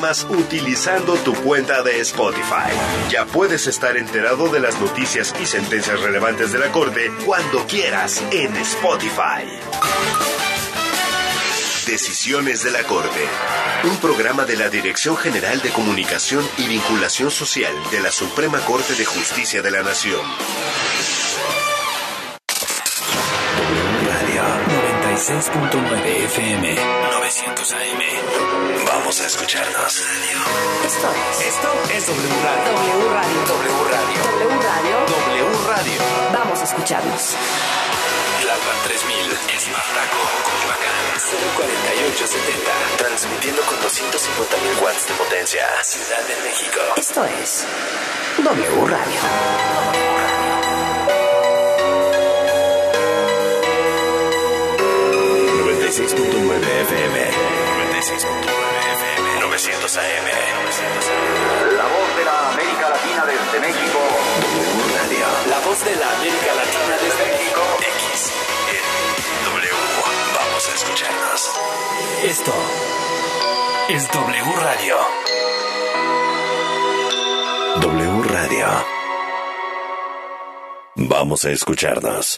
programas utilizando tu cuenta de Spotify. Ya puedes estar enterado de las noticias y sentencias relevantes de la Corte cuando quieras en Spotify. Decisiones de la Corte. Un programa de la Dirección General de Comunicación y Vinculación Social de la Suprema Corte de Justicia de la Nación. Radio 96.9 FM 900 AM. Vamos a escucharnos. Esto es W Radio. W Radio. W Radio. W Radio. W Radio. Vamos a escucharnos. Tlalpan 3000, Espartaco, Coyoacán, 04870. Transmitiendo con 250.000 watts de potencia. Ciudad de México. Esto es W Radio. 96.9 FM. 96.9 FM. 900 AM. La voz de la América Latina desde México. W Radio. La voz de la América Latina desde México. X. W. Vamos a escucharnos. Esto es W Radio. W Radio. Vamos a escucharnos.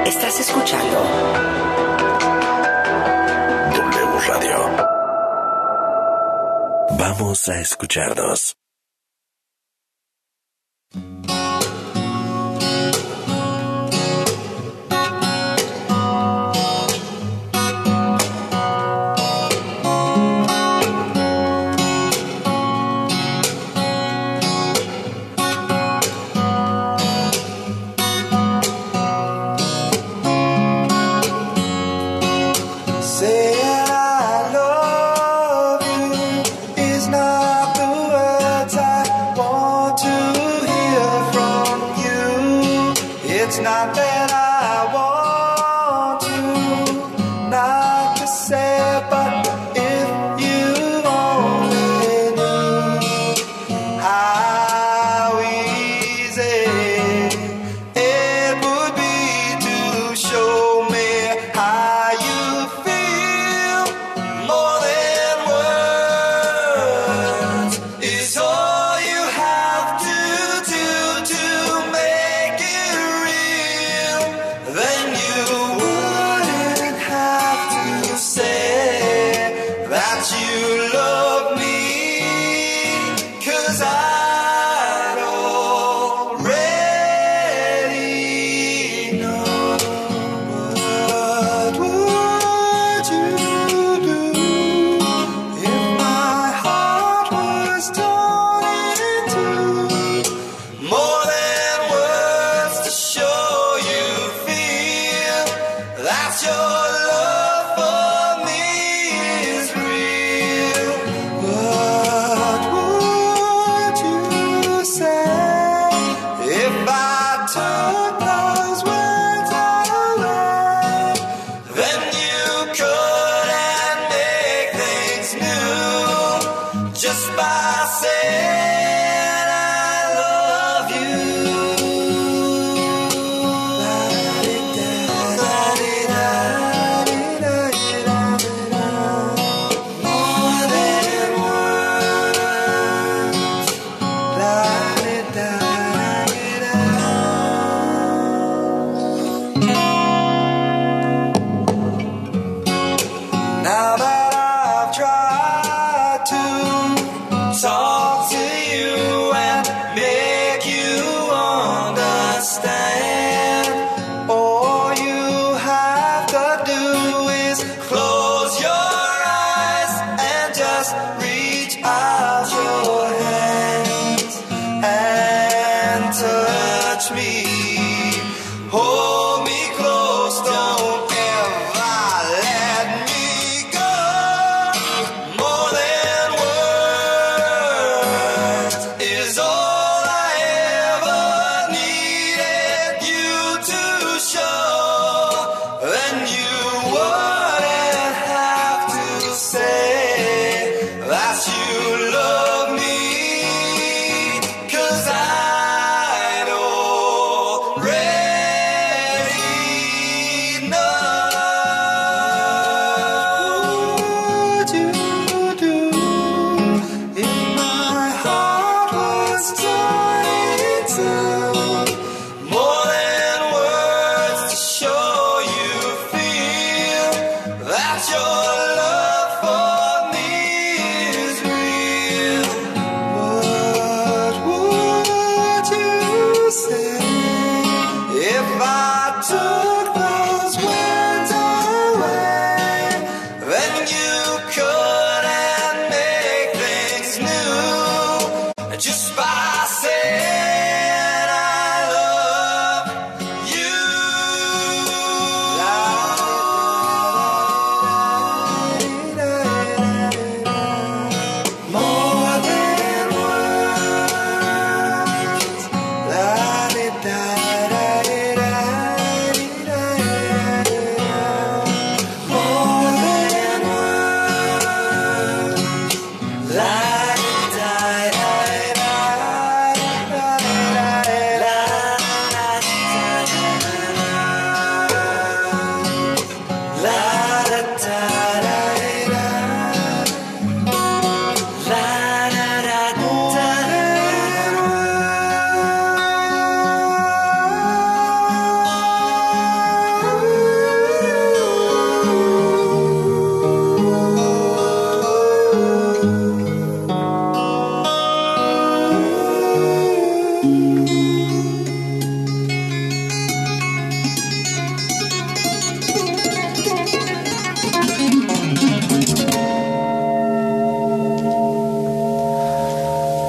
Estás escuchando W Radio. Vamos a escucharnos.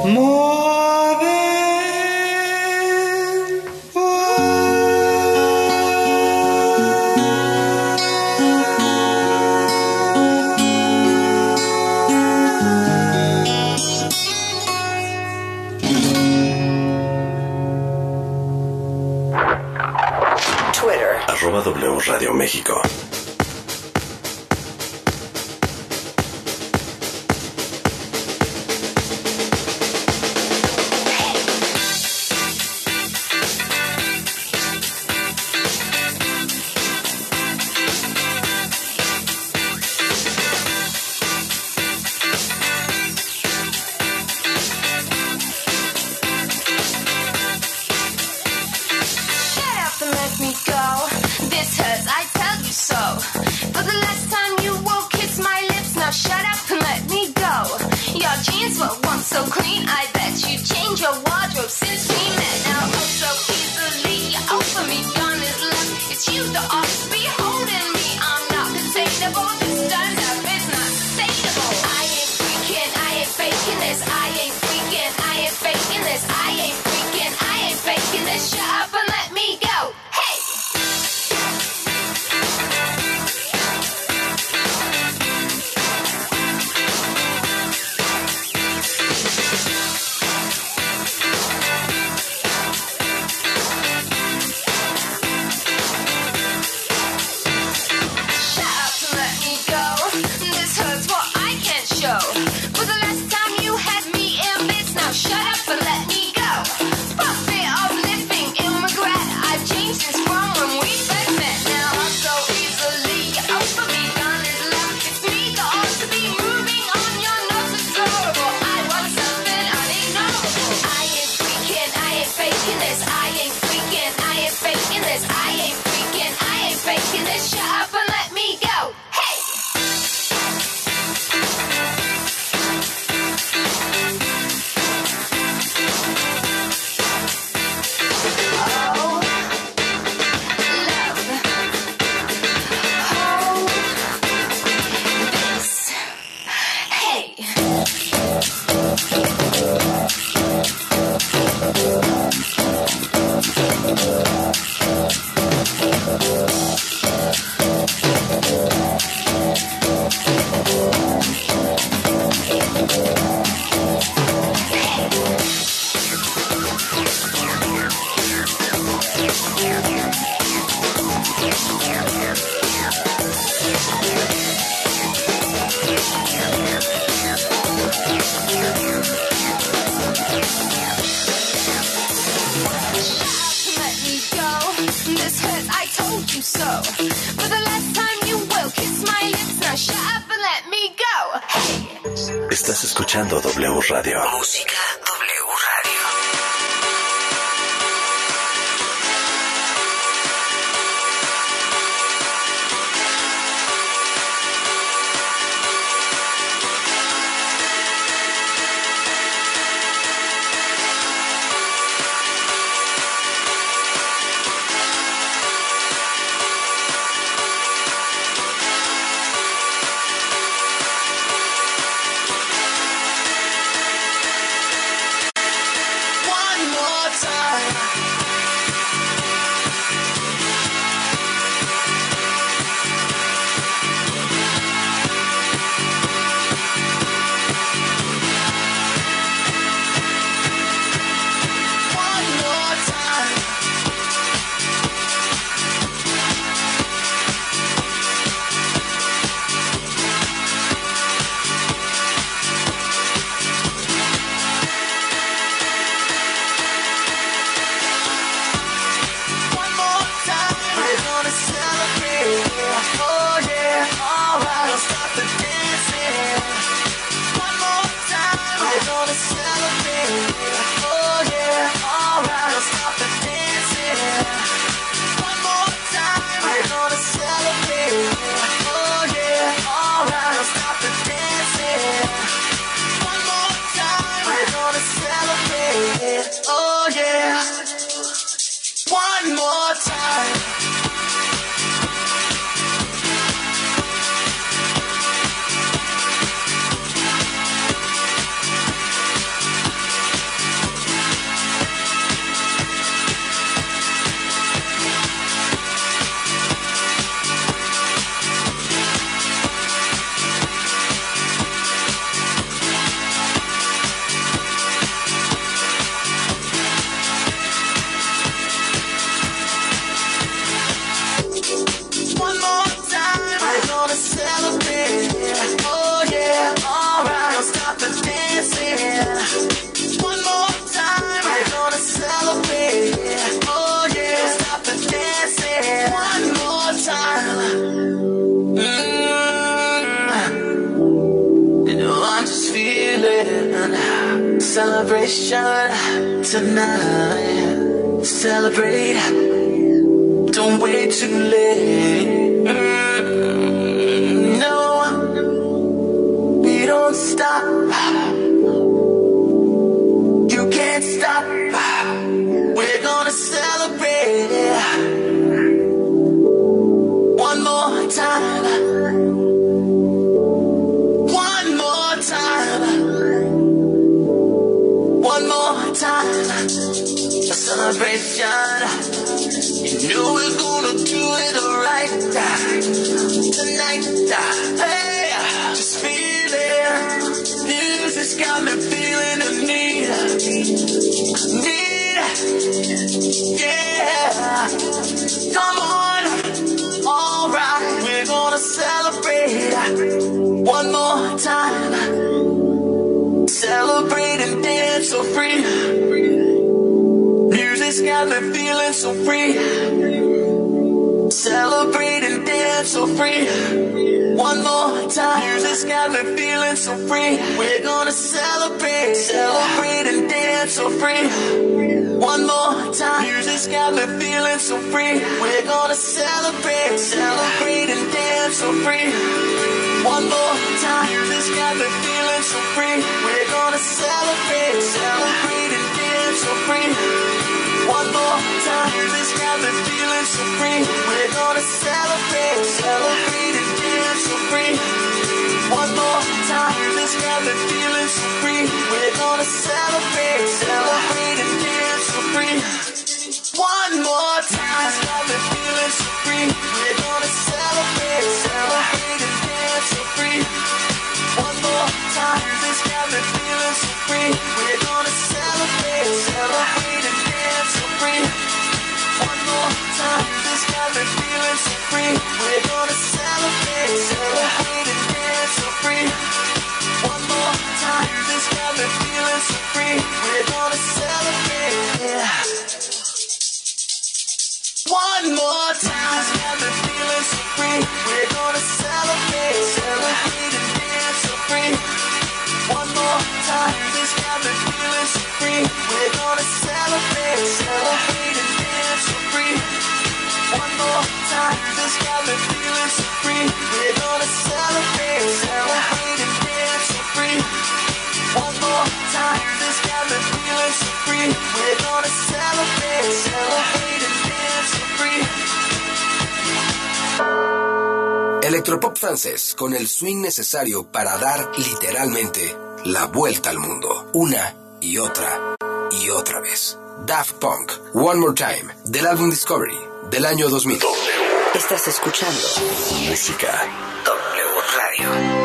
W Radio México. Estás escuchando W Radio. Música W Radio. celebration tonight. Celebrate, don't wait too late. No, we don't stop. You can't stop. We're gonna celebrate one more time. One more time. One more time. A celebration. You know we're gonna do it right tonight. Hey, just feel it. Music's got me feeling the need. Yeah. Come on. Alright, we're gonna celebrate one more time. Celebrate and dance so free. Music's got me feeling so free. Celebrate and dance so free. One more time. Music's got me feeling so free. We're gonna celebrate and dance so free. One more time. Music's got me feeling so free. We're gonna celebrate and dance so free. One more time. Music's got me feeling so free. We're gonna celebrate and dance so free. One more time. Music's got me feeling so free. We're gonna celebrate and dance so free. One more time. Music's got me feeling so free. We're gonna celebrate and dance so free. One more time. It's got me feeling so free. We're gonna celebrate and dance so free. One more time. It's got me feeling so free. We're gonna celebrate and dance so free. One more time. It's got me feeling so free. We're gonna celebrate and dance so free. One more time. It's got me feeling so free. We're gonna celebrate. One more time, it's got me feeling so free. We're gonna celebrate and dance so free. One more time, it's got me feeling so free. We're gonna celebrate and dance so free. One more time, it's got me feeling so free. We're gonna celebrate and dance so free. One more time, it's got me feeling so free. We're gonna celebrate and dance so free. Electropop francés con el swing necesario para dar literalmente la vuelta al mundo, una y otra vez. Daft Punk, One More Time, del álbum Discovery, del año 2000. Estás escuchando Música W Radio.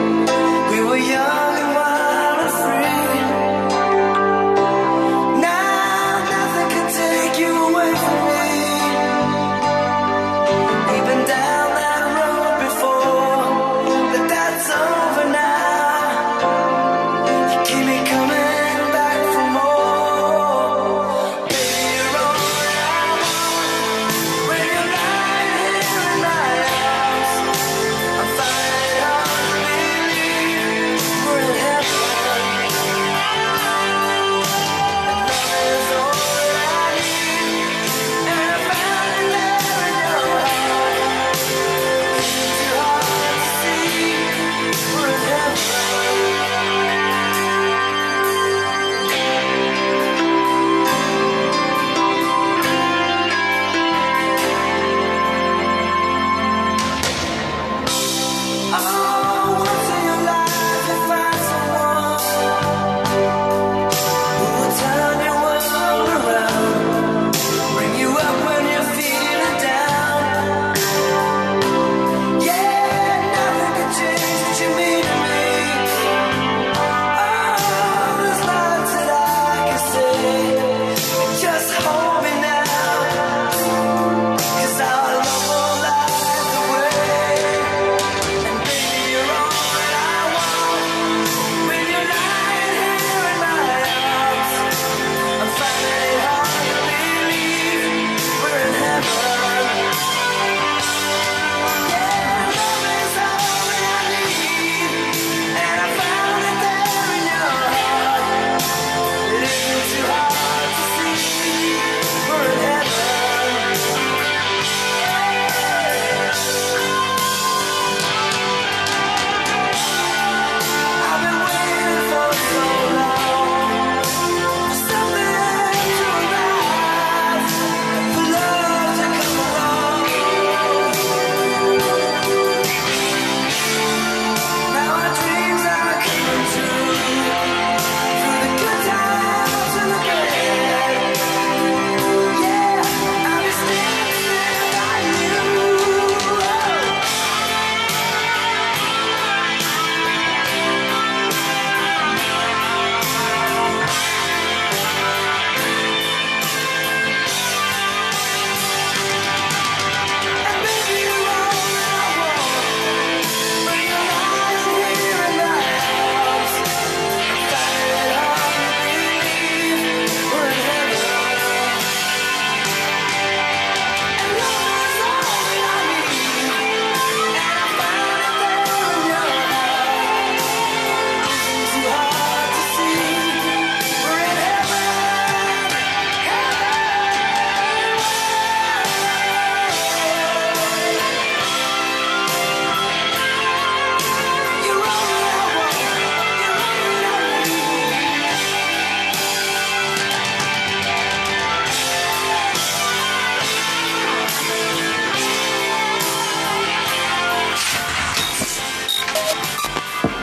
Young and wild and free. Now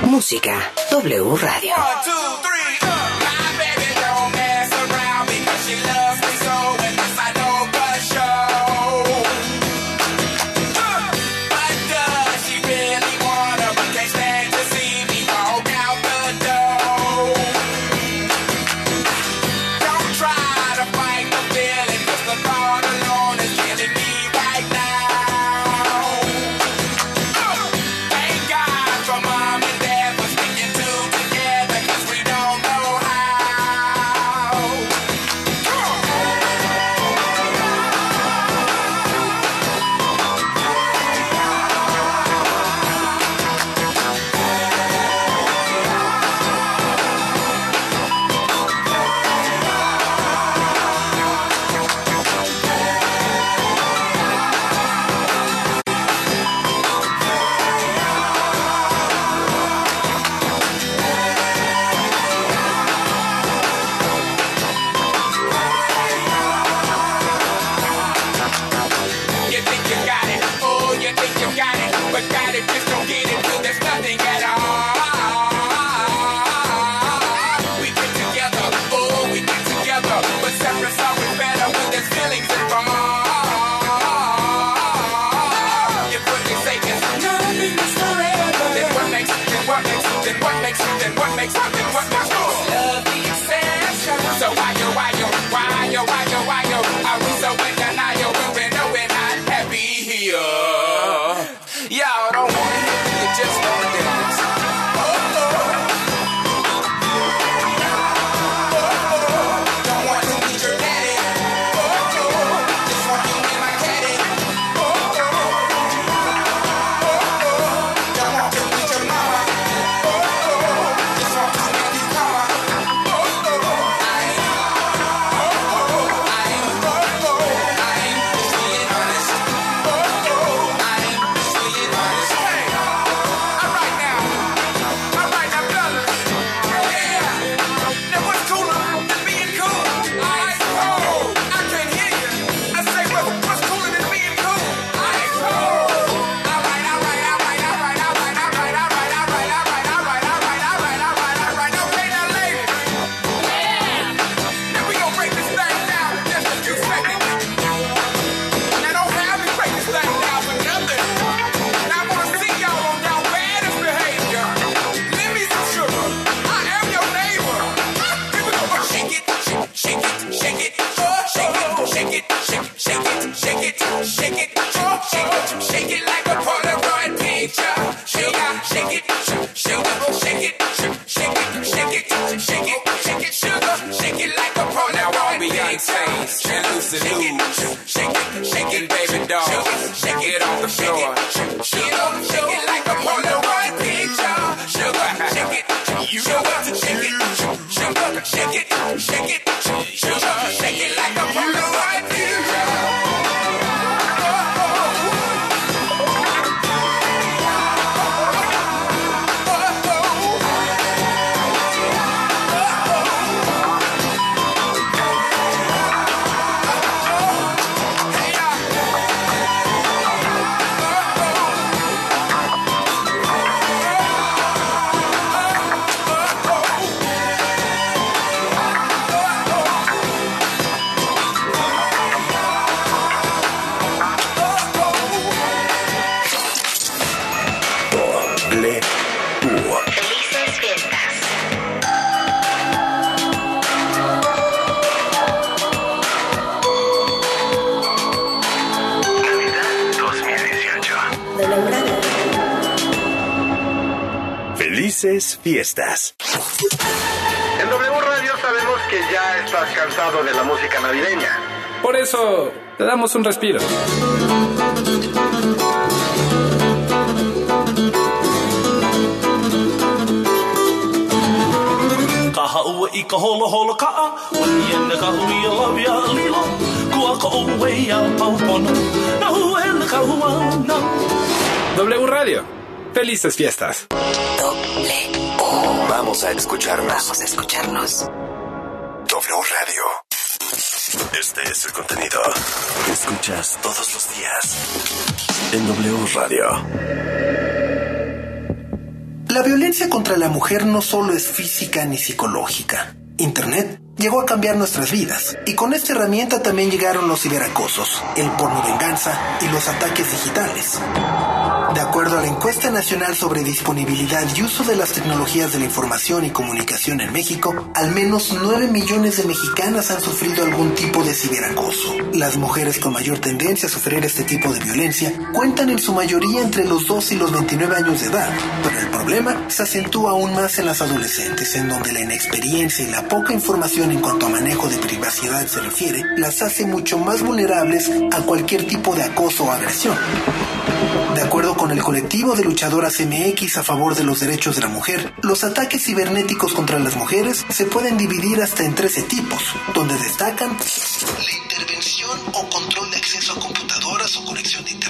Música W Radio. Felices fiestas. En W Radio sabemos que ya estás cansado de la música navideña. Por eso te damos un respiro. W Radio. Felices fiestas. Vamos a escucharnos. W Radio. Este es el contenido que escuchas todos los días en W Radio. La violencia contra la mujer no solo es física ni psicológica. Internet llegó a cambiar nuestras vidas, y con esta herramienta también llegaron los ciberacosos, el porno venganza y los ataques digitales. De acuerdo a la encuesta nacional sobre disponibilidad y uso de las tecnologías de la información y comunicación en México, al menos 9 millones de mexicanas han sufrido algún tipo de ciberacoso. Las mujeres con mayor tendencia a sufrir este tipo de violencia cuentan en su mayoría entre los 2 y los 29 años de edad, pero el problema se acentúa aún más en las adolescentes, en donde la inexperiencia y la poca información en cuanto a manejo de privacidad se refiere, las hace mucho más vulnerables a cualquier tipo de acoso o agresión. De acuerdo con el colectivo de luchadoras MX a favor de los derechos de la mujer, los ataques cibernéticos contra las mujeres se pueden dividir hasta en 13 tipos, donde destacan la intervención o control de acceso a computadoras o conexión de internet,